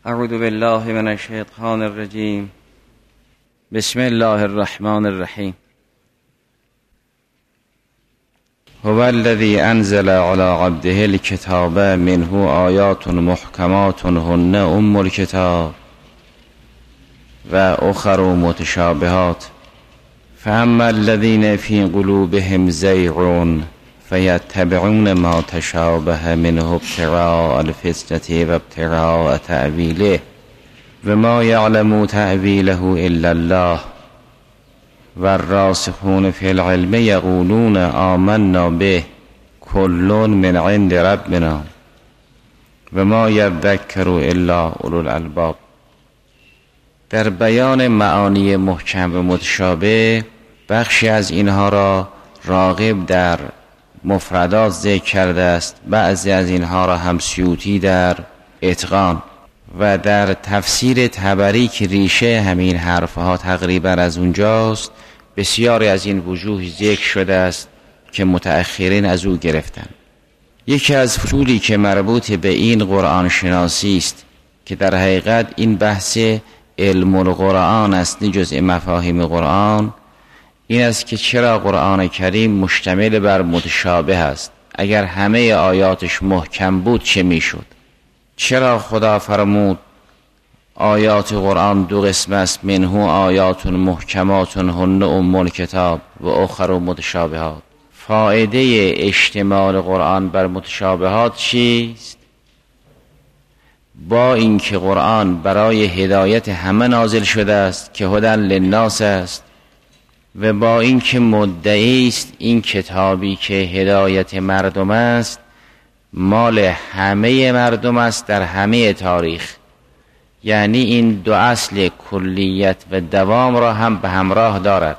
اعوذ بالله من الشیطان الرجیم. بسم الله الرحمن الرحیم. هو الذی انزل علی عبده الکتاب منه آیات محکمات هن ام الکتاب و اخر متشابهات فاما الذین فی قلوبهم زیغ فیتبعون ما تشابه منه ابتغاء الفتنة و ابتغاء تأویله و ما یعلم تأویله الا الله و الراسخون فی العلم یقولون آمنا به کل من عند ربنا و ما یذکر الا اولو الالباب. در بیان معانی محکم و متشابه بخشی از اینها را راغب در مفردات ذکر کرده است، بعضی از اینها را هم سیوطی در اتقان و در تفسیر طبری که ریشه همین حرفها تقریبا از اونجاست بسیاری از این وجوه ذکر شده است که متأخرین از او گرفتن. یکی از فصولی که مربوط به این قرآن شناسی است که در حقیقت این بحث علم القرآن است نه جزء مفاهیم قرآن، این است که چرا قرآن کریم مشتمل بر متشابه است؟ اگر همه آیاتش محکم بود چه میشد؟ چرا خدا فرمود آیات قرآن دو قسم است، منه آیات محکمات هن ام الکتاب و اخر متشابهات؟ فایده اشتمال قرآن بر متشابهات چیست؟ با اینکه قرآن برای هدایت همه نازل شده است که هدی للناس است و با اینکه مدعی است این کتابی که هدایت مردم است مال همه مردم است در همه تاریخ، یعنی این دو اصل کلیت و دوام را هم به همراه دارد،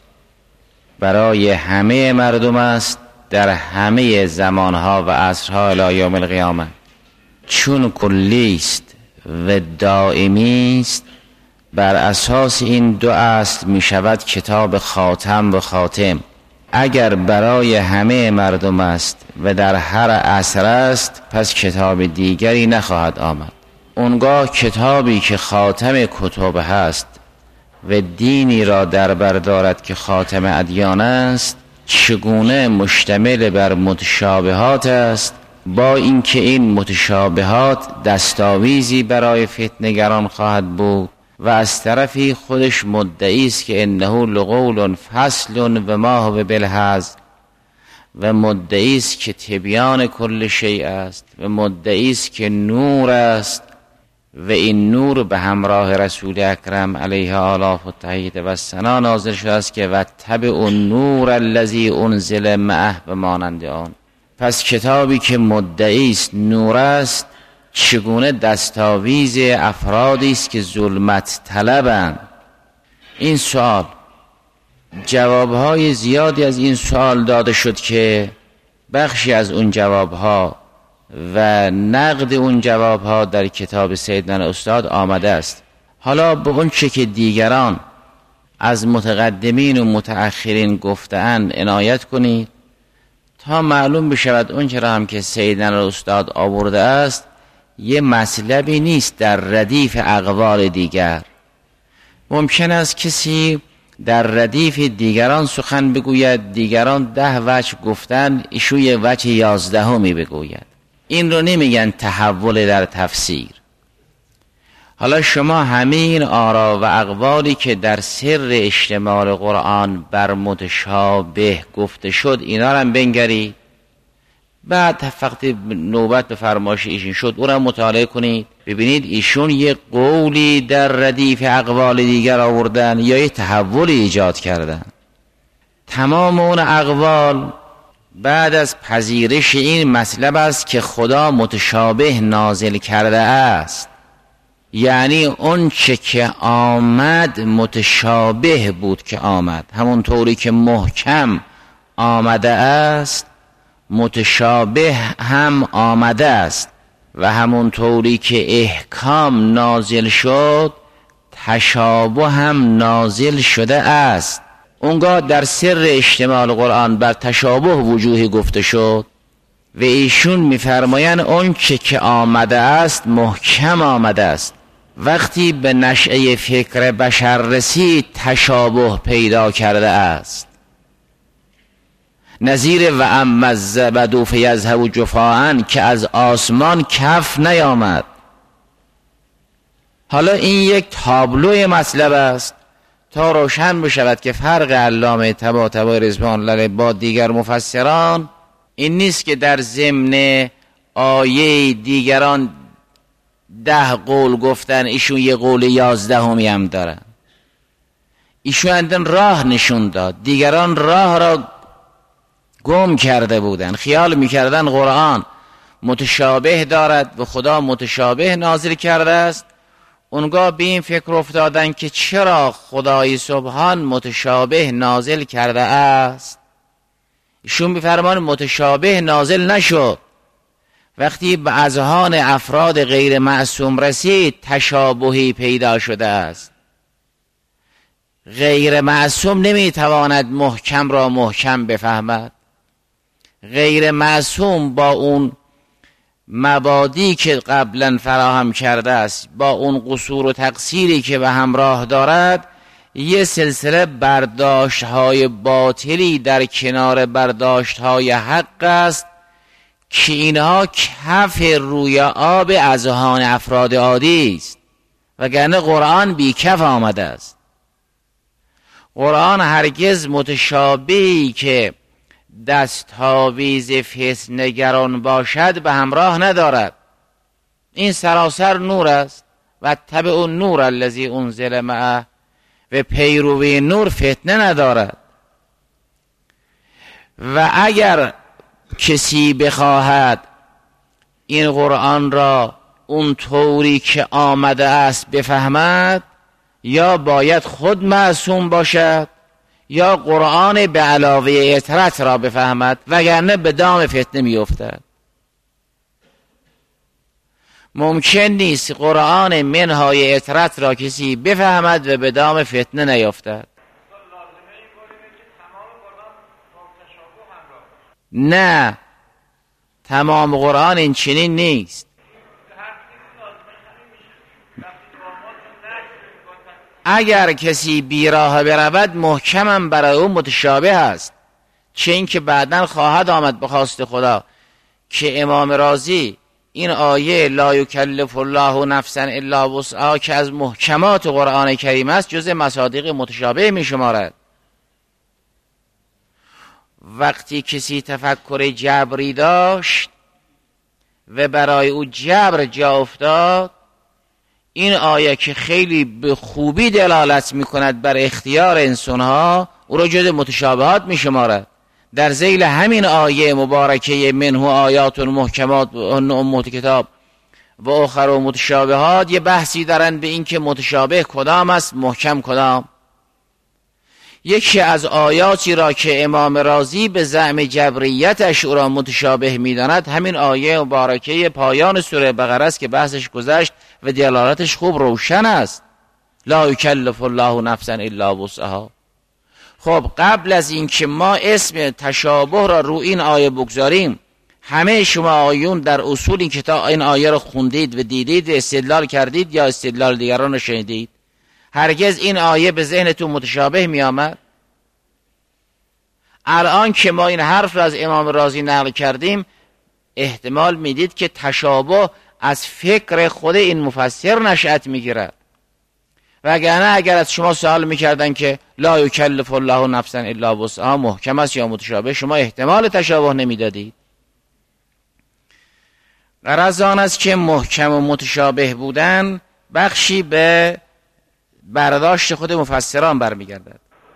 برای همه مردم است در همه زمانها و عصرها الی یوم القیامه. چون کلی است و دائمی است بر اساس این دو اصل می شود کتاب خاتم و خاتم. اگر برای همه مردم است و در هر عصر است پس کتاب دیگری نخواهد آمد. اونگاه کتابی که خاتم کتب هست و دینی را در بر دارد که خاتم ادیان است چگونه مشتمل بر متشابهات است، با اینکه این متشابهات دستاویزی برای فتنه‌گران خواهد بود و از طرفی خودش مدعی است که انه لقول فصل و ما هو بالهزل و مدعی است که تبیان کل شیء است و مدعی است که نور است و این نور به همراه رسول اکرم علیه آلاف و تحیید و ثنا نازل شده است که و تبع النور الذی انزل معه و مانند آن. پس کتابی که مدعی است نور است چگونه دستاویز افرادی است که ظلمت طلبند؟ این سوال جوابهای زیادی از این سوال داده شد که بخشی از اون جوابها و نقد اون جوابها در کتاب سیدنا استاد آمده است. حالا به اون چه که دیگران از متقدمین و متأخرین گفته‌اند عنایت کنید تا معلوم بشود اون چرا هم که سیدنا استاد آورده است یه مطلبی نیست در ردیف اقوال دیگر. ممکن است کسی در ردیف دیگران سخن بگوید، دیگران 10 وجه گفتن ایشون یه وجه 11 بگوید. این رو نمیگن تحول در تفسیر. حالا شما همین آرا و اقوالی که در سر اشتمال قرآن بر متشابه گفته شد اینا رو هم بنگرید، بعد فقط نوبت به فرمایش ایشون شد اون رو مطالعه کنید ببینید ایشون یه قولی در ردیف اقوال دیگر آوردن یا یه تحولی ایجاد کردن. تمام اون اقوال بعد از پذیرش این مطلب است که خدا متشابه نازل کرده است، یعنی اون چه که آمد متشابه بود که آمد، همون طوری که محکم آمده است متشابه هم آمده است و همون طوری که احکام نازل شد تشابه هم نازل شده است. اونگاه در سر اشتمال قرآن بر تشابه وجوهی گفته شد و ایشون میفرمایند اون که آمده است محکم آمده است. وقتی به نشأه فکر بشر رسید تشابه پیدا کرده است. نظیر و اما الزبد فیذهب جفاء که از آسمان کف نیامد. حالا این یک تابلوی مطلب است تا روشن بشود که فرق علامه طباطبایی رضوان الله علیه با دیگر مفسران این نیست که در ضمن آیه دیگران 10 قول گفتن، ایشون یه قول 11 هم دارن. ایشون اندن راه نشون داد، دیگران راه را گم کرده بودن، خیال میکردن قرآن متشابه دارد و خدا متشابه نازل کرده است. اونگاه به این فکر افتادن که چرا خدای سبحان متشابه نازل کرده است. ایشون میفرمان متشابه نازل نشد. وقتی به اذهان افراد غیر معصوم رسید تشابهی پیدا شده است. غیر معصوم نمیتواند محکم را محکم بفهمد. غیر معصوم با اون مبادی که قبلا فراهم کرده است، با اون قصور و تقصیری که به همراه دارد، یه سلسله برداشت‌های باطلی در کنار برداشت‌های حق است که اینها کف روی آب اذهان افراد عادی است، وگرنه قرآن بی کف آمده است. قرآن هرگز متشابهی که دستاویز فتنه‌گران باشد به همراه ندارد. این سراسر نور است و تبع النور الذی انزل معه و پیروی نور فتنه ندارد. و اگر کسی بخواهد این قرآن را اون طوری که آمده است بفهمد، یا باید خود معصوم باشد یا قرآن به علاوه اطرت را بفهمد، وگرنه به دام فتنه می افتد. ممکن نیست قرآن منهای اطرت را کسی بفهمد و به دام فتنه نیفتد. نه، تمام قرآن این چنین نیست. اگر کسی بیراه برود محکمم برای او متشابه است، چه این که بعداً خواهد آمد به خواست خدا که امام رازی این آیه لا یکلف الله نفسا الا وسعها که از محکمات قرآن کریم است جز مصادیق متشابه می شمارد. وقتی کسی تفکر جبری داشت و برای او جبر جا افتاد، این آیه که خیلی به خوبی دلالت می کند بر اختیار انسانها، او را جز متشابهات می شمارد. در ذیل همین آیه مبارکه منه آیات محکمات ام کتاب و اخر و متشابهات یه بحثی دارن به این که متشابه کدام است، محکم کدام. یکی از آیاتی را که امام رازی به زعم جبریتش او را متشابه می‌داند همین آیه مبارکه پایان سوره بقره است که بحثش گذشت و دلالتش خوب روشن است. لا یکلف الله نفسا الا وسعها. خب قبل از این که ما اسم تشابه را رو این آیه بگذاریم، همه شما آیون در اصول این کتاب این آیه را خوندید و دیدید و استدلال کردید یا استدلال دیگران را شنیدید؟ هرگز این آیه به ذهنتون متشابه می آمد؟ الان که ما این حرف را از امام رازی نقل کردیم احتمال میدید که تشابه از فکر خود این مفسر نشأت میگیرد، وگرنه اگر از شما سوال میکردن که لا یکلف الله نفسا الا وسعها محکم است یا متشابه، شما احتمال تشابه نمیدادید. غرض آن است که محکم و متشابه بودن بخشی به برداشت خود مفسران برمیگردد.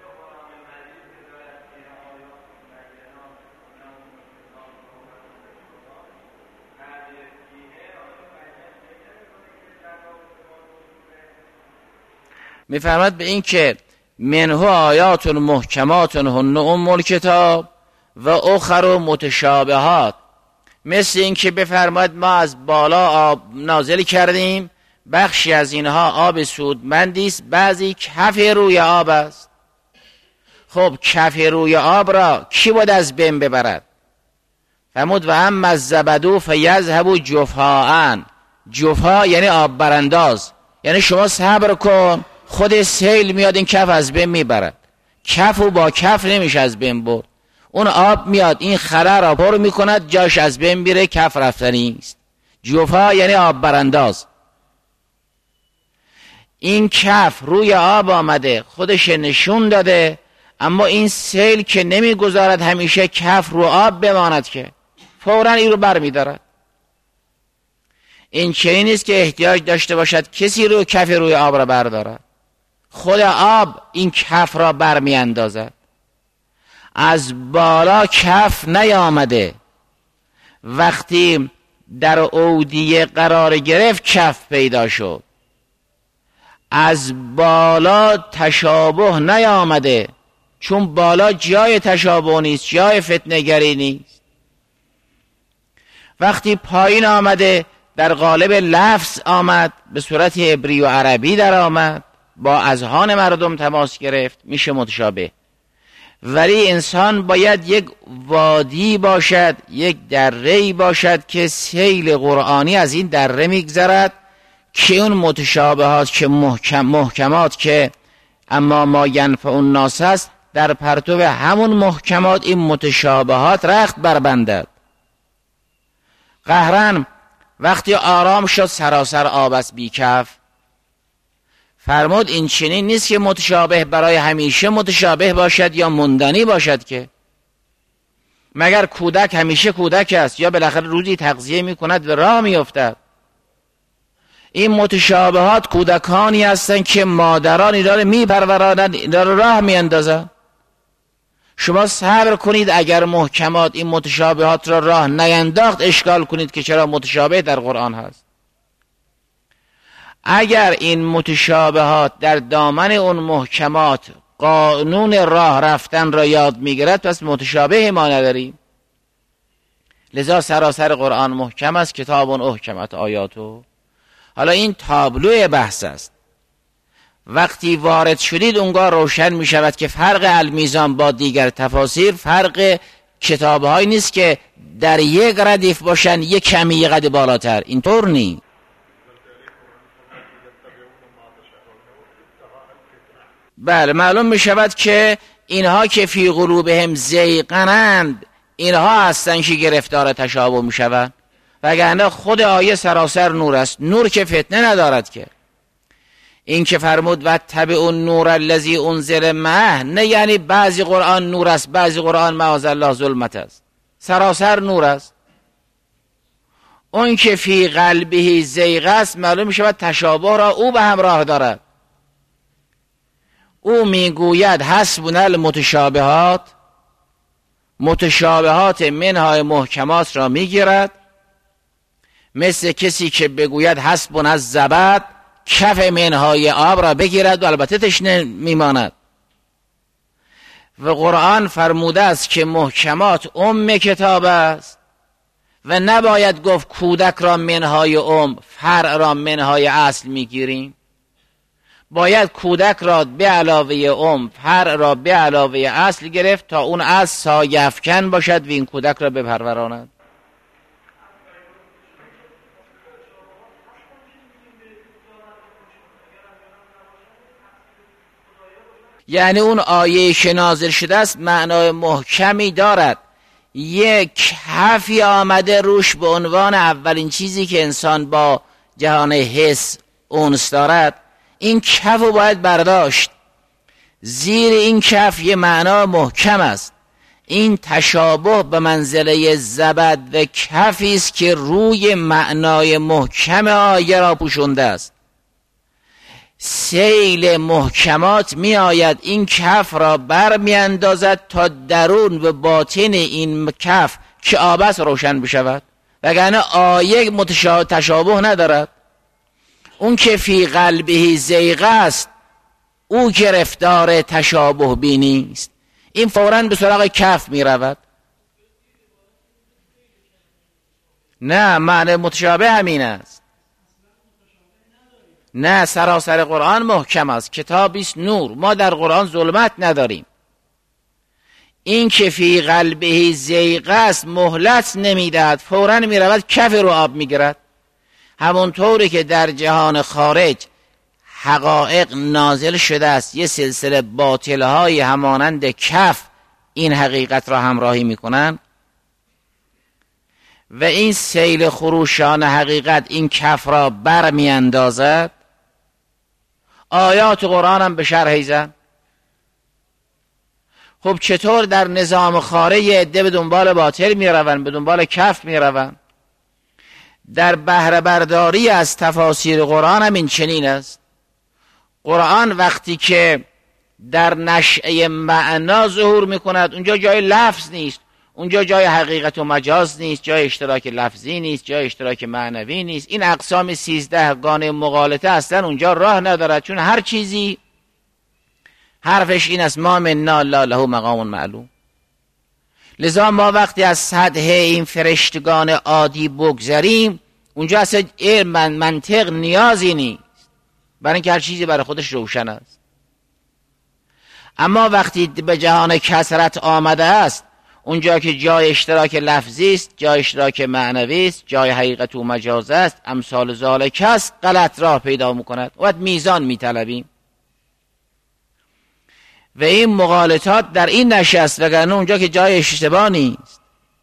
میفرماد به این که منه آیات محکمات هن ام الکتاب و اخر متشابهات، مثل این که بفرماد ما از بالا آب نازل کردیم، بخشی از اینها آب سودمندی است، بعضی کف روی آب است. خب کف روی آب را کی باید از بین ببرد؟ فرمود و اما الزبد فیذهب جفاء. جفا یعنی آب برانداز، یعنی شما صبر کن، خود سیل میاد این کف از بین میبرد. کف و با کف نمیشه از بین برد، اون آب میاد این خلا را پر میکند، جاش از بین میره، کف رفتنی است. جفا یعنی آب برانداز. این کف روی آب آمده، خودش نشون داده، اما این سیل که نمیگذارد همیشه کف رو آب بماند، که فوراً این رو بر میدارد. این چنین نیست که احتیاج داشته باشد کسی رو کف روی آب را بردارد، خود آب این کف را بر می اندازد. از بالا کف نیامده، وقتی در اودیه قرار گرفت کف پیدا شد. از بالا تشابه نیامده، چون بالا جای تشابه نیست، جای فتنه‌گری نیست. وقتی پایین آمده در قالب لفظ آمد، به صورت عبری و عربی در آمد، با اذهان مردم تماس گرفت، میشه متشابه. ولی انسان باید یک وادی باشد، یک دره‌ای باشد که سیل قرآنی از این دره میگذرد، که اون متشابهات که محکمات که اما ما ینفع الناس است، در پرتو همون محکمات این متشابهات رخت بربندد. قهرن وقتی آرام شد سراسر آب است بی کف، فرمود این چنین نیست که متشابه برای همیشه متشابه باشد یا موندنی باشد، که مگر کودک همیشه کودک است یا بالاخره روزی تغذیه می کند و راه می افتد؟ این متشابهات کودکانی هستند که مادرانی داره می پرورانند، داره راه می اندازند. شما صبر کنید، اگر محکمات این متشابهات را راه نینداخت اشکال کنید که چرا متشابه در قرآن هست. اگر این متشابهات در دامن اون محکمات قانون راه رفتن را یاد میگیرد، پس متشابه ما نداریم. لذا سراسر قرآن محکم است، کتاب احکمت آیاتو. حالا این تابلو بحث است. وقتی وارد شدید اونگاه روشن می شود که فرق المیزان با دیگر تفاسیر فرق کتابهایی نیست که در یک ردیف باشن یک کمی یک قد بالاتر، اینطور نیست. بله معلوم می شود که اینها که فی قلوبهم زیغنند، اینها هستن که گرفتار تشابه می شود، وگرنه خود آیه سراسر نور است، نور که فتنه ندارد. که این که فرمود و تبع النور الذی انزل معه، نه یعنی بعضی قرآن نور است بعضی قرآن معاذ الله ظلمت است، سراسر نور است. اون که فی قلبه زیغ است معلوم شود تشابه را او به همراه دارد. او میگوید حسبنا المتشابهات، متشابهات منهای محکمات را میگیرد، مثل کسی که بگوید حسبنا الزبد، کف منهای آب را بگیرد و البته تشنه میماند. و قرآن فرموده است که محکمات کتاب است و نباید گفت کودک را منهای فرع را منهای اصل میگیریم. باید کودک را به علاوه فرع را به علاوه اصل گرفت تا اون اصل سایه افکن باشد و این کودک را بپروراند. یعنی اون آیه که نازل شده است معنای محکمی دارد، یک حرفی آمده روش به عنوان اولین چیزی که انسان با جهان حس اونس دارد، این کف رو باید برداشت. زیر این کف یه معنا محکم است. این تشابه به منزله زبد و کفی است که روی معنای محکم آیه را پوشونده است. سیل محکمات می آید این کف را بر می اندازد تا درون و باطن این کف که آب است روشن بشود، وگرنه آیه تشابه ندارد. اون که فی قلبه زیغ است او گرفتار تشابه بینی است، این فوراً به سراغ کف می رود. نه، معنی متشابه همین است. نه، سراسر قرآن محکم است، کتابی است نور. ما در قرآن ظلمت نداریم. این که فی قلبه زیغ است مهلت نمیدهد، فوراً میرود کف رو آب میگیرد. همونطوری که در جهان خارج حقایق نازل شده است، یه سلسله باطل‌های همانند کف این حقیقت را همراهی میکنن و این سیل خروشان حقیقت این کف را بر میاندازد. آیات قرآن هم به شرح زن. خب چطور در نظام خارج عده به دنبال باطل میروند، به دنبال کف میروند؟ در بهره برداری از تفاسیر قرآن هم این چنین است. قرآن وقتی که در نشأه معنا ظهور میکند، اونجا جای لفظ نیست، اونجا جای حقیقت و مجاز نیست، جای اشتراک لفظی نیست، جای اشتراک معنوی نیست. این اقسام 13 گانه مغالطه اصلا اونجا راه ندارد، چون هر چیزی حرفش این است: ما منا الا له مقام معلوم. لذا ما وقتی از سطح این فرشتگان عادی بگذریم، اونجا اصلا علم منطق نیازی نیست، برای اینکه هر چیزی برای خودش روشن است. اما وقتی به جهان کثرت آمده است، اونجا که جای اشتراک لفظی است، جای اشتراک معنوی است، جای حقیقت و مجاز است، امثال ذالک است، غلط راه پیدا میکند. باید میزان میطلبیم و این مغالطات در این نشست، وگرنه اونجا که جای اشتباه نیست.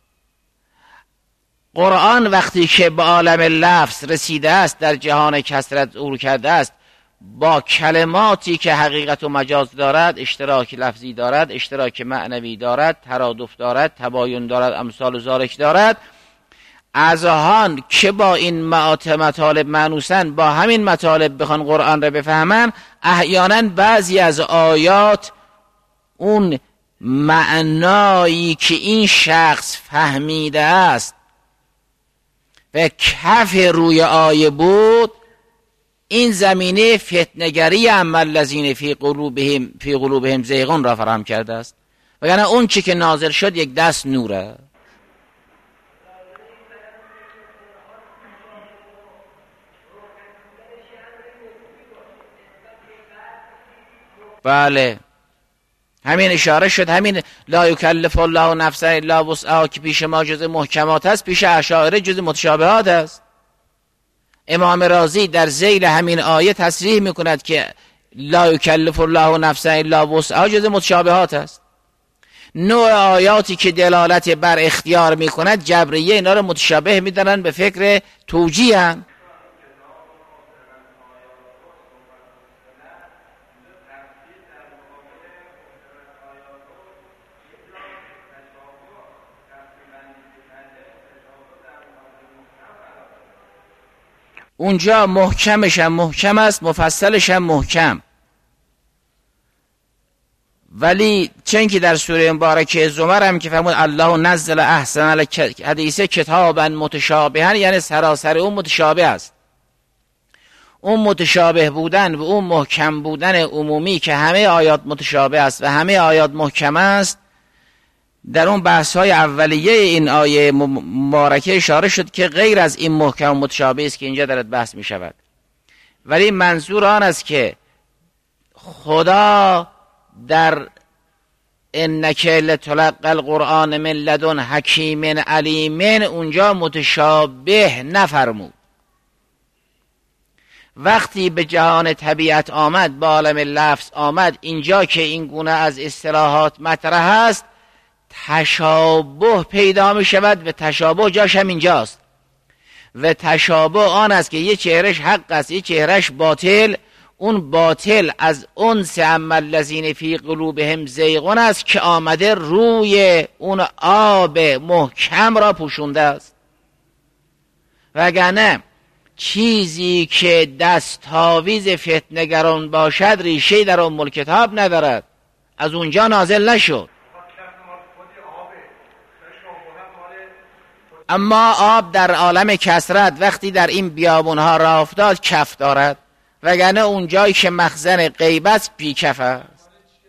قرآن وقتی که به عالم لفظ رسیده است، در جهان کثرت ظهور کرده است، با کلماتی که حقیقت و مجاز دارد، اشتراک لفظی دارد، اشتراک معنوی دارد، ترادف دارد، تباین دارد، امثال ذالک دارد، اذهان که با این مطالب مانوسن، با همین مطالب بخوان قرآن را بفهمن، احیانا بعضی از آیات اون معنایی که این شخص فهمیده است و کف روی آیه بود، این زمینه فتنگری اما الذین فی قلوبهم زیغ را فراهم کرده است. وگرنه اون چی که نازل شد یک دست نوره. بله، همین اشاره شد، همین لا یکلف الله نفسا الا وسعها که پیش ما جز محکمات است، پیش اشاعره جز متشابهات است. امام رازی در ذیل همین آیه تصریح میکند که لا یکلف الله نفسا الا وسعها جز متشابهات است. نوع آیاتی که دلالت بر اختیار میکند، جبریه اینا رو متشابه میدانن، به فکر توجیه هم. اونجا محکمش هم محکم است، مفصلش هم محکم. ولی چون که در سوره مبارکه زمر هم که فرمود الله نزل احسن الحدیث کتابا متشابها، یعنی سراسر اون متشابه است. اون متشابه بودن و اون محکم بودن عمومی که همه آیات متشابه است و همه آیات محکم است، در اون بحث های اولیه این آیه مبارکه اشاره شد که غیر از این محکم متشابه است که اینجا درت بحث می شود. ولی منظور آن است که خدا در انک لتلقی القرآن من لدن حکیم علیم اونجا متشابه نفرمود. وقتی به جهان طبیعت آمد، به عالم لفظ آمد، اینجا که این گونه از اصطلاحات مطرح است، تشابه پیدا می شود و تشابه جاش هم اینجاست. و تشابه آن است که یه چهرش حق است، یه چهرش باطل. اون باطل از انس اما الذین فی قلوبهم زیغ است که آمده روی اون آب محکم را پوشونده است. وگرنه چیزی که دستاویز فتنگران باشد ریشه در ام الکتاب ندارد، از اونجا نازل نشد. اما آب در عالم کثرت وقتی در این بیابونها راه افتاد کف دارد، وگرنه اون جایی که مخزن غیبت بی کف است.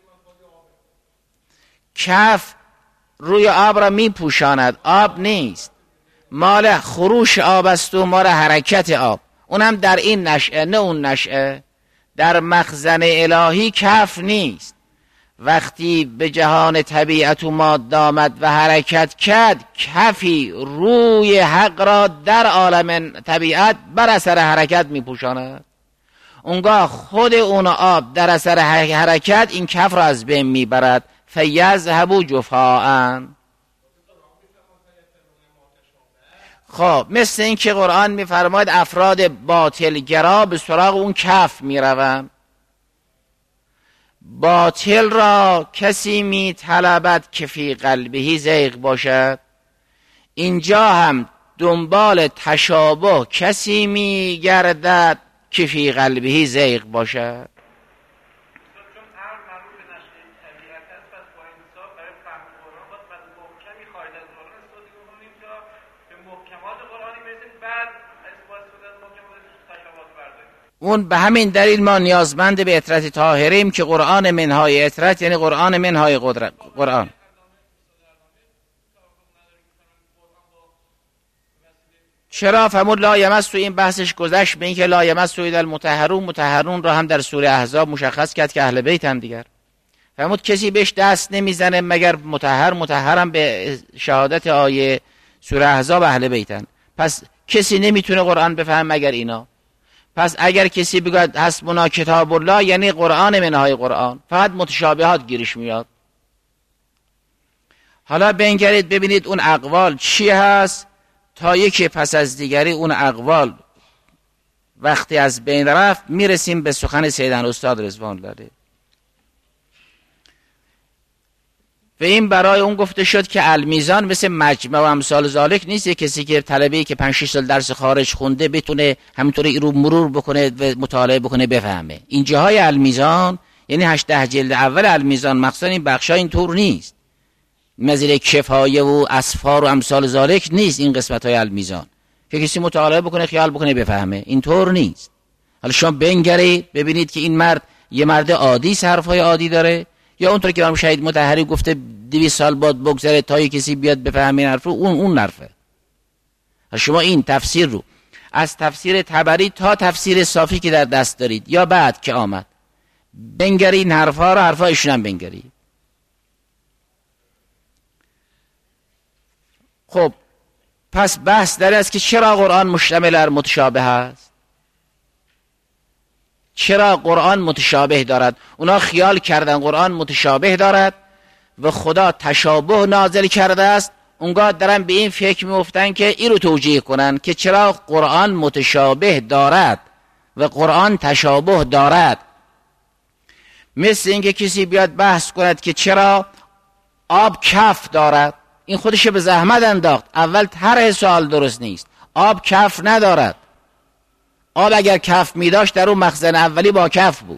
کف روی آب را می پوشاند، آب نیست، مال خروش آب است و مال حرکت آب. اونم در این نشأه، نه اون نشأه. در مخزن الهی کف نیست. وقتی به جهان طبیعت و ماده آمد و حرکت کرد، کفی روی حق را در عالم طبیعت بر اثر حرکت می پوشاند. اونگاه خود اون آب در اثر حرکت این کف را از بین می برد. فیذهب جفاء. خب مثل این که قرآن می فرماید افراد باطلگرا به سراغ اون کف می روند. باطل را کسی می طلبد که فی قلبه زیغ باشد. اینجا هم دنبال تشابه کسی می گردد که فی قلبه زیغ باشد. اون به همین دلیل ما نیازمند به اطرت طاهریم که قرآن منهای اطرت یعنی قرآن منهای قرآن. چرا فرمود لا یمس، این بحثش گذشت به این که لا یمس الا المطهرون. مطهرون را هم در سوره احزاب مشخص کرد که اهل بیت هم دیگر. فرمود کسی بهش دست نمیزنه مگر مطهر. مطهرم به شهادت آیه سوره احزاب اهل بیتن. پس کسی نمیتونه قرآن بفهم مگر اینا. پس اگر کسی بگوید حسبنا کتاب الله یعنی قرآن منهای قرآن، فقط متشابهات گیرش میاد. حالا بنگرید ببینید اون اقوال چی هست تا یکی پس از دیگری اون اقوال وقتی از بین رفت میرسیم به سخن سیدن استاد رضوان الله علیه. و این برای اون گفته شد که المیزان مثل مجمع و امثال ذالک نیست. کسی که طلبه‌ای که 5-6 سال درس خارج خونده بتونه همینطوری رو مرور بکنه و مطالعه بکنه بفهمه. این جاهای المیزان یعنی 8-10 جلد اول المیزان مخصوصا این بخشا اینطور نیست. مثل کفایه و اسفار و امثال ذالک نیست. این قسمت‌های المیزان که کسی مطالعه بکنه خیال بکنه بفهمه، اینطور نیست. حالا شما بنگرید ببینید که این مرد یه مرد عادی حرفای عادی داره یا اونطور که امام شهید مطهری گفته 200 سال بعد بگذره تا کسی بیاد بفهمه این حرف رو، اون حرفه. شما این تفسیر رو از تفسیر طبری تا تفسیر صافی که در دست دارید یا بعد که آمد بنگرید، این حرفا رو حرفایشون هم بنگرید. خب پس بحث در است که چرا قرآن مشتمل بر متشابه است. چرا قرآن متشابه دارد؟ اونا خیال کردن قرآن متشابه دارد و خدا تشابه نازل کرده است. اونگاه دارن به این فکر میفتن که این رو توجیه کنن که چرا قرآن متشابه دارد و قرآن تشابه دارد. مثل اینکه کسی بیاد بحث کند که چرا آب کف دارد. این خودش به زحمت انداخت. اول طرح سوال درست نیست. آب کف ندارد. آب اگر کف می داشت در اون مخزن اولی با کف بود.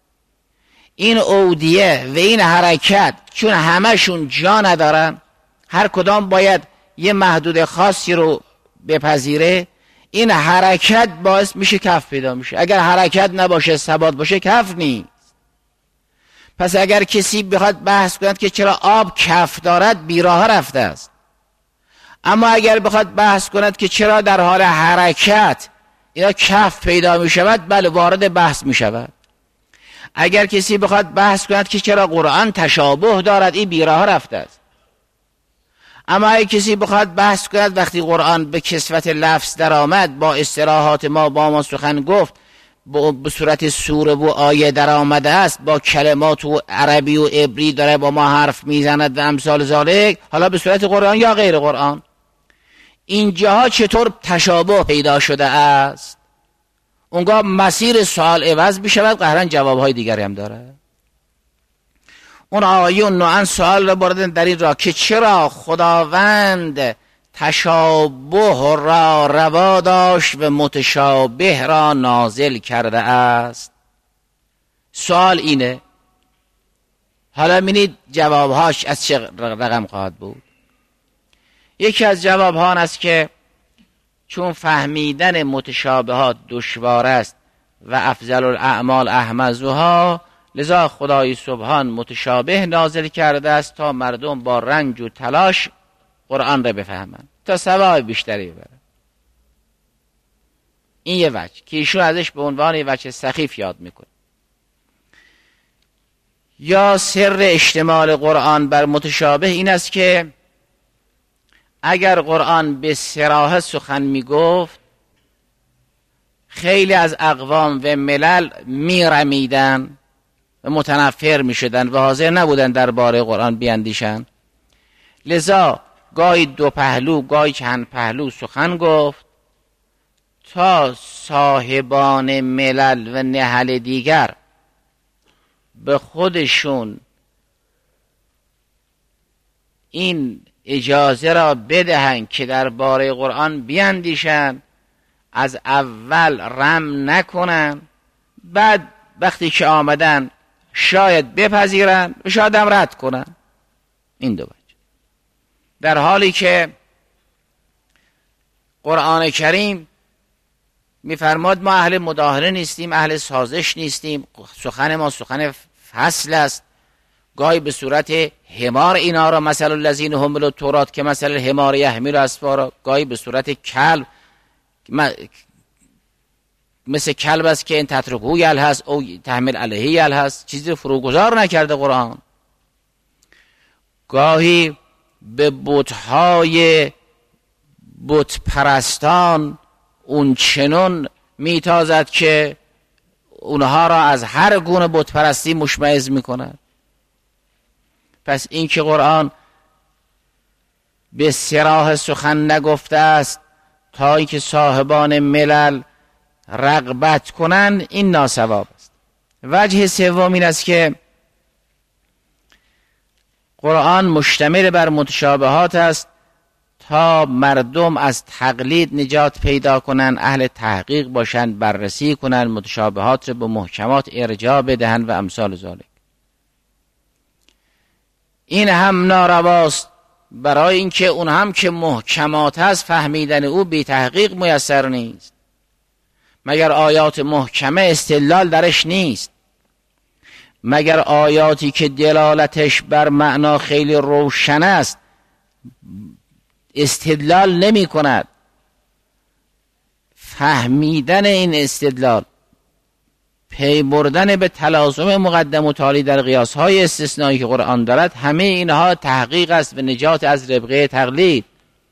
این اودیه و این حرکت چون همشون جا ندارن، هر کدام باید یه محدود خاصی رو بپذیره، این حرکت باعث میشه کف پیدا میشه. اگر حرکت نباشه ثبات باشه کف نیست. پس اگر کسی بخواد بحث کند که چرا آب کف دارد بیراه رفته است. اما اگر بخواد بحث کند که چرا در حال حرکت اینا کف پیدا می شود، بله وارد بحث می شود. اگر کسی بخواد بحث کند که چرا قرآن تشابه دارد، این بیراه رفته است. اما اگر کسی بخواد بحث کند وقتی قرآن به کسوت لفظ در آمد با اصطلاحات ما سخن گفت، به صورت سوره و آیه در آمده است، با کلمات و عربی و عبری داره با ما حرف میزند و امثال ذالک، حالا به صورت قرآن یا غیر قرآن، اینجاها چطور تشابه پیدا شده است؟ اونگاه مسیر سوال عوض بشود، قهرن جوابهای دیگری هم داره. اون آیون نوعا سوال را بردن در این را که چرا خداوند تشابه را روا داشت و متشابه را نازل کرده است. سوال اینه. حالا ببینید جوابهاش از چه رقم خواهد بود. یکی از جوابها است که چون فهمیدن متشابهات دشوار است و افضل الاعمال احمزها، لذا خدای سبحان متشابه نازل کرده است تا مردم با رنج و تلاش قرآن را بفهمند تا ثواب بیشتری ببرن. این یه وجه که ایشون ازش به عنوان وجه سخیف یاد میکنه. یا سر اشتمال قرآن بر متشابه این است که اگر قرآن به صراحت سخن می گفت خیلی از اقوام و ملل می رمیدن و متنفر می شدن و حاضر نبودن درباره قرآن بیندیشن. لذا گاهی دو پهلو گاهی چند پهلو سخن گفت تا صاحبان ملل و نهل دیگر به خودشون این اجازه را بدهند که درباره قرآن بیندیشن، از اول رم نکنن، بعد وقتی که آمدن شاید بپذیرن و شاید هم رد کنن. این دو وجه. در حالی که قرآن کریم میفرماد ما اهل مداهنه نیستیم، اهل سازش نیستیم، سخن ما سخن فصل است. گاهی به صورت حمار اینا را مثل الذین حملوا التوراة که مثل الحمار یحمل اسفارا، گاهی به صورت کلب مثل کلب است که این تترکه یلهث او تحمل علیه یلهث، چیزی فروگذار نکرده قرآن. گاهی به بت‌های بت پرستان اون چنون میتازد که اونها را از هر گونه بت پرستی مشمئز میکند. پس این که قرآن به صراحت سخن نگفته است تا اینکه صاحبان ملل رغبت کنند، این ناصواب است. وجه سوم این است که قرآن مشتمل بر متشابهات است تا مردم از تقلید نجات پیدا کنند، اهل تحقیق باشند، بررسی کنند، متشابهات را به محکمات ارجاع بدهند و امثال ذالک. این هم نارواست برای اینکه اون هم که محکمات هست فهمیدن او بی تحقیق میسر نیست. مگر آیات محکمه استدلال درش نیست؟ مگر آیاتی که دلالتش بر معنا خیلی روشن است استدلال نمی کند؟ فهمیدن این استدلال، پی بردن به تلازم مقدم و تالی در قیاس‌های استثنایی که قرآن دارد، همه اینها تحقیق است و نجات از ربقه تقلید.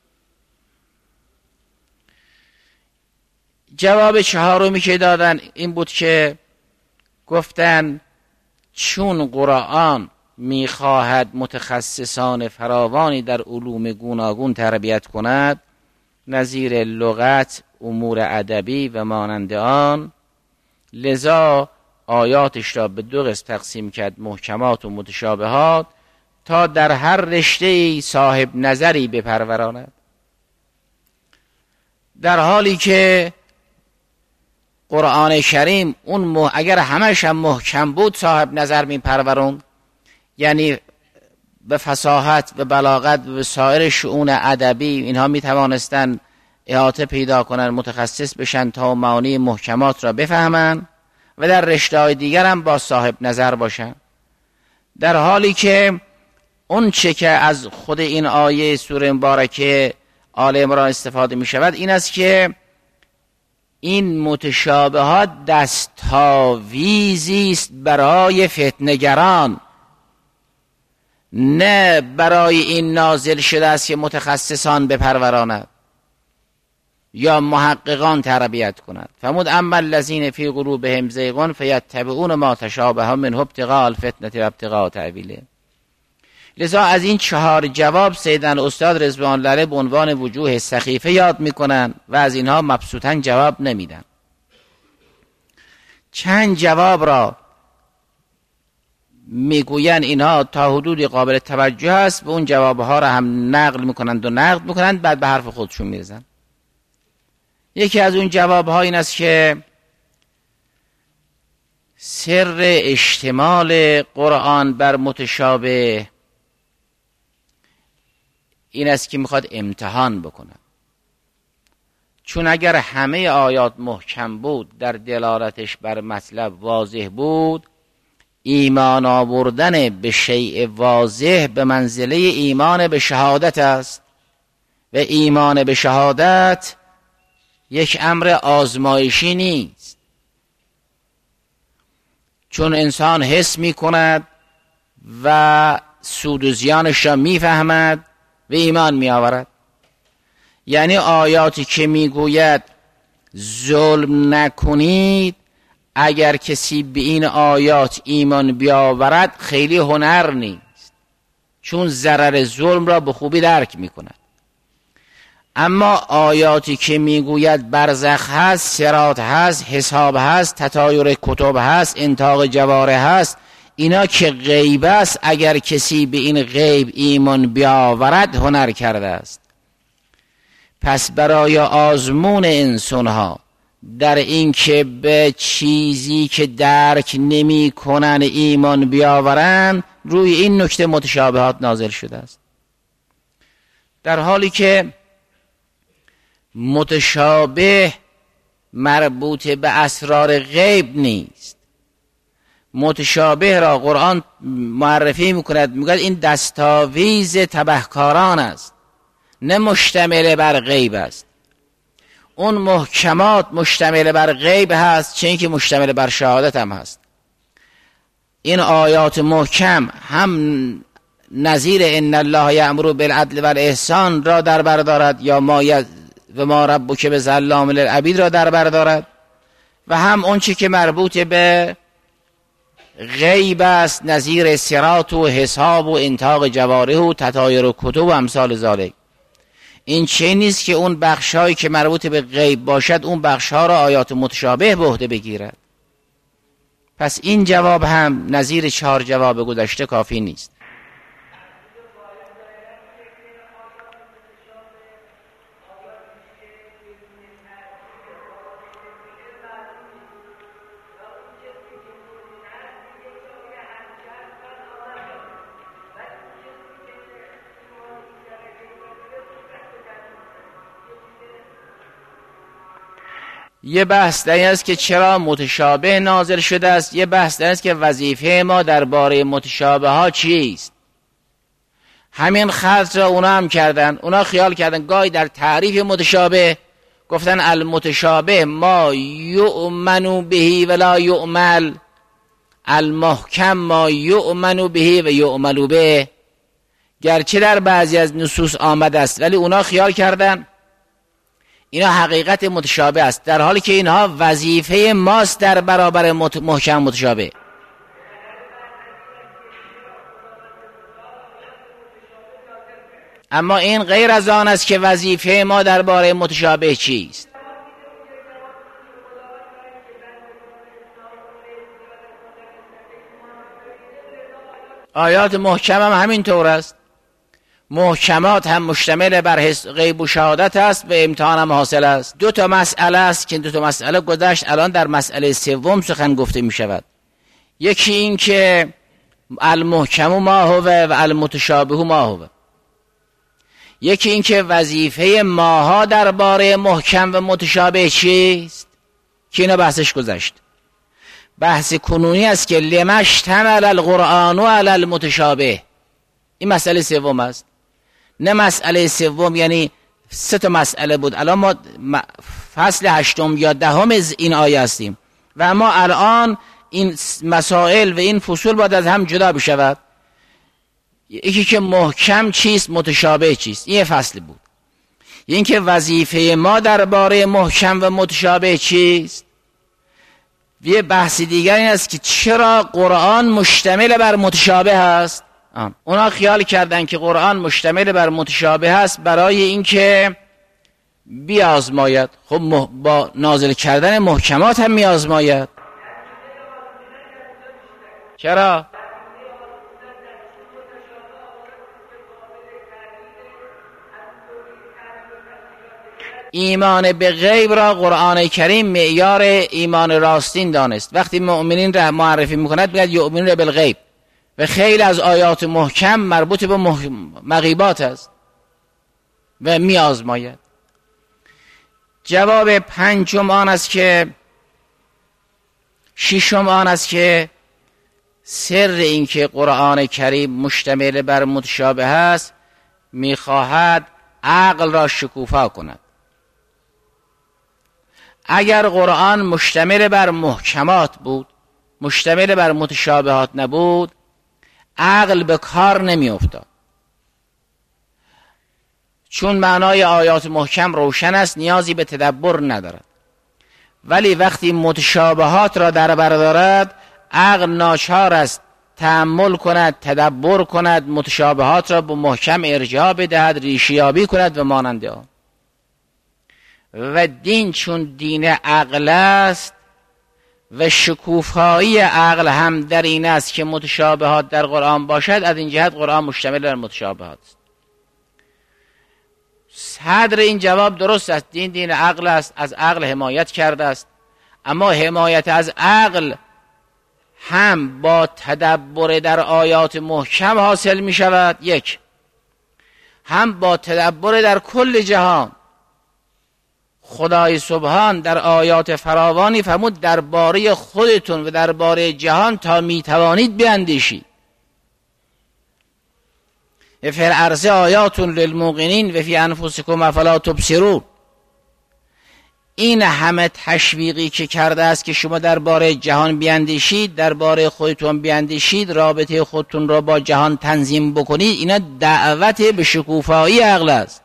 جواب چهارمی که دادن این بود که گفتن چون قرآن میخواهد متخصصان فراوانی در علوم گوناگون تربیت کند، نظیر لغت، امور ادبی و مانند آن، لذا آیاتش را به دو قسم تقسیم کرد، محکمات و متشابهات، تا در هر رشته‌ای صاحب نظری بپروراند. در حالی که قرآن کریم اون اگر همش هم محکم بود صاحب نظر میپرورون، یعنی به فصاحت و بلاغت و سایر شؤون ادبی اینها میتوانستن احاطه پیدا کنن، متخصص بشن تا معانی محکمات را بفهمن و در رشته‌های دیگر هم با صاحب نظر باشن. در حالی که اون چه که از خود این آیه سوره مبارکه آل عمران استفاده می شود این است که این متشابهات دستاویزی است برای فتنه‌گران، نه برای این نازل شده است که متخصصان بپروراند یا محققان تربیت کند. فرمود اما الذین فی قلوبهم زیغ فیتبعون ما تشابه منه ابتغاء الفتنة و ابتغاء تأویله. لذا از این چهار جواب سیدن استاد رضوان الله علیه به عنوان وجوه سخیفه یاد میکنن و از اینها مبسوطاً جواب نمیدن. چند جواب را میگوین اینها تا حدودی قابل توجه است و اون جوابها را هم نقل میکنند و نقد میکنند، بعد به حرف خودشون میرزن. یکی از اون جوابها این است که سر اشتمال قرآن بر متشابه این است که میخواد امتحان بکنه. چون اگر همه آیات محکم بود، در دلالتش بر مطلب واضح بود، ایمان آوردن به شیء واضح به منزله ایمان به شهادت است و ایمان به شهادت یک امر آزمایشی نیست. چون انسان حس می کند و سود و زیانش را میفهمد و ایمان میآورد. یعنی آیاتی که میگوید ظلم نکنید، اگر کسی به این آیات ایمان بیاورد خیلی هنر نیست، چون ضرر ظلم را به خوبی درک میکند. اما آیاتی که میگوید برزخ هست، صراط هست، حساب هست، تطایر کتب هست، انطاق جواره هست، اینا که غیب است، اگر کسی به این غیب ایمان بیاورد هنر کرده است. پس برای آزمون انسان ها در این که به چیزی که درک نمی کنن ایمان بیاورن، روی این نکته متشابهات نازل شده است، در حالی که متشابه مربوط به اسرار غیب نیست. متشابه را قرآن معرفی میکند، میگوید این دستاویز تبهکاران است، نه مشتمل بر غیب است. اون محکمات مشتمل بر غیب هست، چه اینکه مشتمل بر شهادت هم هست. این آیات محکم هم نظیر ان الله یأمر بالعدل والاحسان را در بر دارد، یا و ما ربک بظلام للعبید را در بر دارد، و هم اون چی که مربوط به غیب است، نظیر صراط و حساب و انطاق جواره و تطایر و کتب و امثال ذالک. این چه نیست که اون بخشایی که مربوط به غیب باشد اون بخشها را آیات متشابه به عهده بگیرد. پس این جواب هم نظیر 4 جواب گذشته کافی نیست. یه بحث در این است که چرا متشابه نازل شده است، یه بحث در این است که وظیفه ما درباره متشابه ها چیست. همین خلط را اونا هم کردن، اونا خیال کردن گاهی در تعریف متشابه گفتن المتشابه ما یؤمن به ولا یؤمل، المحکم ما یؤمن به و یؤمل به. گرچه در بعضی از نصوص آمده است ولی اونا خیال کردن اینا حقیقت متشابه است، در حالی که اینها وظیفه ماست در برابر محکم متشابه. اما این غیر از آن است که وظیفه ما درباره متشابه چیست. آیات محکم هم همین طور است. محکمات هم مشتمل بر غیب و شهادت است و امتحان هم حاصل است. 2 مسئله است که 2 مسئله گذشت، الان در مسئله سوم سخن گفته می شود. یکی این که المحکم ما هو و المتشابه ما هو. یکی این که وظیفه ماها درباره محکم و متشابه چیست، که اینا بحثش گذشت. بحث کنونی است که لمشتمل القرآن علی المتشابه. این مسئله سوم است. نه مسئله سوم یعنی 3 مسئله بود، الان ما فصل 8 یا 10 از این آیه هستیم و اما الان این مسائل و این فصول باید از هم جدا بشود. یکی که محکم چیست، متشابه چیست، این فصل بود. این که وظیفه ما درباره محکم و متشابه چیست. یه بحث دیگر این است که چرا قرآن مشتمل بر متشابه است. اونا خیال کردن که قرآن مشتمل بر متشابه است برای اینکه بیازماید. خب با نازل کردن محکمات هم میازماید. چرا؟ ایمان به غیب را قرآن کریم معیار ایمان راستین دانست. وقتی مؤمنین را معرفی میکند میگه یؤمنون بالغیب، و خیلی از آیات محکم مربوط به مغیبات است و می آزماید. جواب 5 آن است که 6 آن است که سر این که قرآن کریم مشتمل بر متشابه است میخواهد عقل را شکوفا کند. اگر قرآن مشتمل بر محکمات بود، مشتمل بر متشابهات نبود، عقل به کار نمی افتاد، چون معنای آیات محکم روشن است، نیازی به تدبر ندارد. ولی وقتی متشابهات را در بر دارد، عقل ناچار است تأمل کند، تدبر کند، متشابهات را به محکم ارجاع بدهد، ریشیابی کند و مانند آن. و دین چون دین عقل است و شکوفایی عقل هم در این است که متشابهات در قرآن باشد، از این جهت قرآن مشتمل بر متشابهات است. صدر این جواب درست است، دین دین عقل است، از عقل حمایت کرده است، اما حمایت از عقل هم با تدبر در آیات محکم حاصل می شود، یک، هم با تدبر در کل جهان. خدای سبحان در آیات فراوانی فرمود درباره خودتون و درباره جهان تا می توانید بیندیشید. فی الارض آیات للموقنین و فی انفسکم افلا تبصرون. این همه تشویقی که کرده است که شما درباره جهان بیندیشید، درباره خودتون بیندیشید، رابطه خودتون را با جهان تنظیم بکنید، اینا دعوت به شکوفایی عقل است.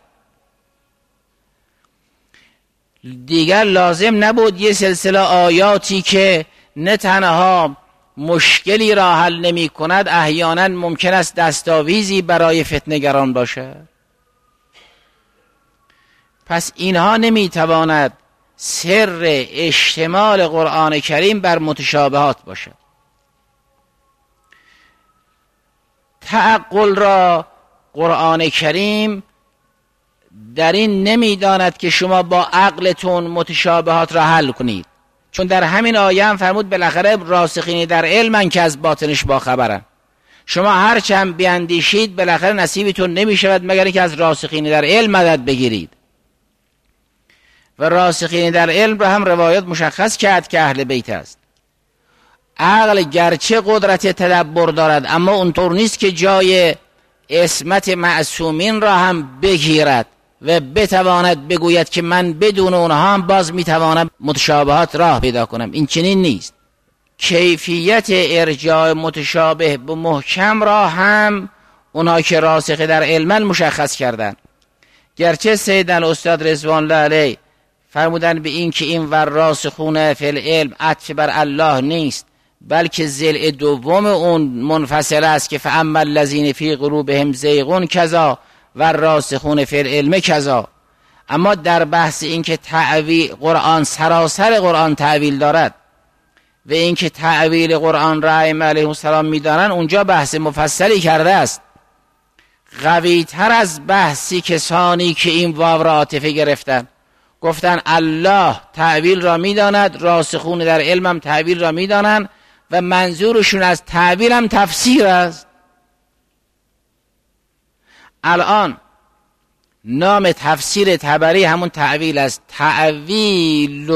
دیگر لازم نبود یه سلسله آیاتی که نه تنها مشکلی را حل نمی کند، احیانا ممکن است دستاویزی برای فتنه‌گران باشد. پس اینها نمی تواند سر اشتمال قرآن کریم بر متشابهات باشد. تعقل را قرآن کریم در این نمی داند که شما با عقلتون متشابهات را حل کنید، چون در همین آیه هم فرمود بالاخره راسخین در علمن که از باطنش باخبرن. شما هر چند بیندیشید بالاخره نصیبتون نمی شود مگر اینکه از راسخین در علم مدد بگیرید. و راسخین در علم را هم روایت مشخص کرد که اهل بیت است. عقل گرچه قدرت تدبر دارد، اما اونطور نیست که جای عصمت معصومین را هم بگیرد و بتواند بگوید که من بدون اونها هم باز میتوانم متشابهات راه پیدا کنم. این چنین نیست. کیفیت ارجاع متشابه به محکم را هم اونها که راسخ در علم مشخص کردن. گرچه سیدنا استاد رضوان الله علیه فرمودن به این که این ور راسخون فی العلم عطف بر الله نیست، بلکه ضلع دوم اون منفصل است که فاما الذین فی قلوبهم زیغ کذا و راسخون فی العلم کذا. اما در بحث این که تعویل قرآن سراسر قرآن تعویل دارد و این که تعویل قرآن را ائمه علیهم السلام می‌دانند، اونجا بحث مفصلی کرده است، قوی تر از بحثی کسانی که این واو را عاطفه گرفتن. گفتن الله تعویل را می‌داند، راسخون در علم هم تعویل را می‌دانند و منظورشون از تعویل هم تفسیر است. الان نام تفسیر طبری همون تعویل است، تعویل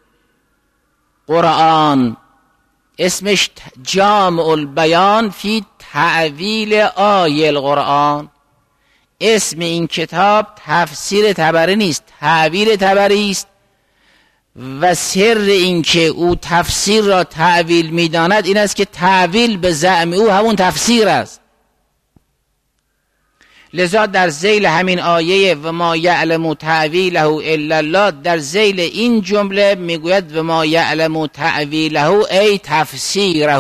القرآن، اسمش جامع البیان فی تعویل آیه القرآن. اسم این کتاب تفسیر طبری نیست، تعویل طبری است. و سر این که او تفسیر را تعویل می‌داند این است که تعویل به زعم او همون تفسیر است. لذا در ذیل همین آیه و ما یعلم تعویله الا الله، در ذیل این جمله میگوید و ما یعلم تعویله ای تفسیره.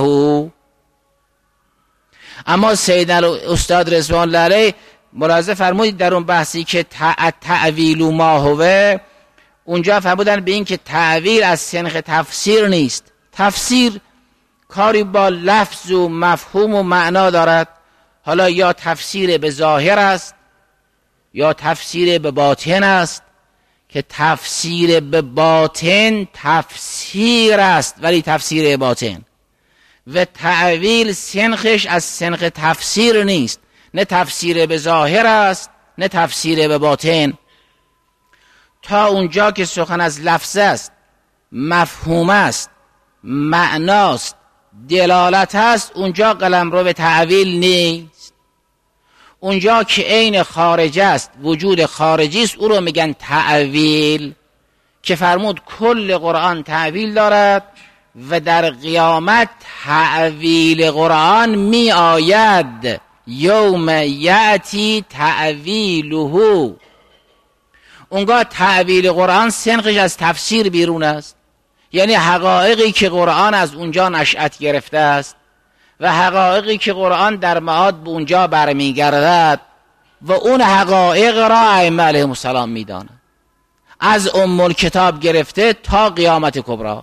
اما سیدنا استاد رضوان الله علیه ملاحظه فرمودید در اون بحثی که تعویل ما هو، اونجا فرمودن به این که تعویل از سنخ تفسیر نیست. تفسیر کاری با لفظ و مفهوم و معنا دارد. حالا یا تفسیر به ظاهر است یا تفسیر به باطن است، که تفسیر به باطن تفسیر است ولی تفسیر باطن، و تعویل سنخش از سنخ تفسیر نیست، نه تفسیر به ظاهر است نه تفسیر به باطن. تا اونجا که سخن از لفظ است، مفهوم است، معناست، دلالت است، اونجا قلمرو به تعویل نیست. اونجا که عین خارج است، وجود خارجی است، او رو میگن تعویل، که فرمود کل قرآن تعویل دارد و در قیامت تعویل قرآن می آید. یوم یأتی تعویله، اونگاه تعویل قرآن سنخش از تفسیر بیرون است، یعنی حقایقی که قرآن از اونجا نشأت گرفته است و حقایقی که قرآن در معاد به اونجا برمیگردد و اون حقایق را ائمه علیهم السلام میدانند، از ام الکتاب گرفته تا قیامت کبری،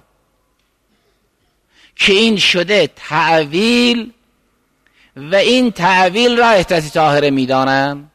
که این شده تعویل و این تعویل را احتیاط طاهره میدانند.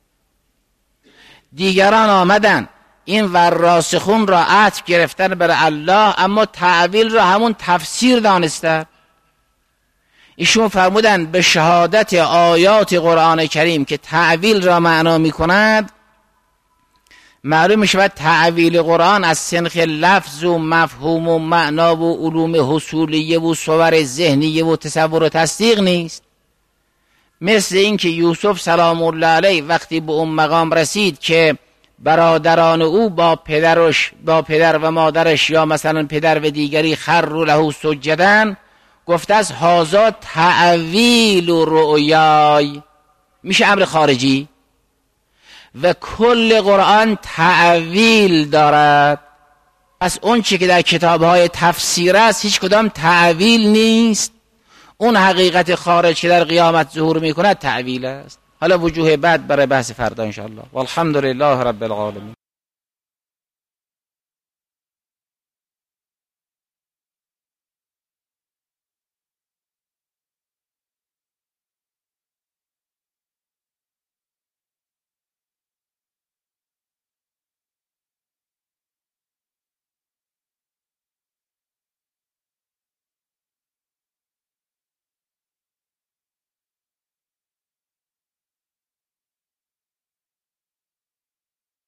دیگران آمدن این والراسخون را عطف گرفتن بر الله، اما تعویل را همون تفسیر دانستند. ایشون فرمودن به شهادت آیات قرآن کریم که تعویل را معنا می کند، معلوم می شود تعویل قرآن از سنخ لفظ و مفهوم و معنا و علوم حصولیه و صور ذهنیه و تصور و تصدیق نیست. مثل این که یوسف سلام الله علیه وقتی به اون مقام رسید که برادران او با پدر و مادرش یا مثلا پدر و دیگری خروا له سجدن، گفته است هذا تعویل رؤیای، میشه امر خارجی و کل قرآن تعویل دارد. پس اون چی که در کتاب‌های تفسیر است هیچ کدام تعویل نیست، اون حقیقت خارج که در قیامت ظهور میکند تعویل است. حالا وجوه بعد برای بحث فردا ان شاء الله. والحمد لله رب العالمین.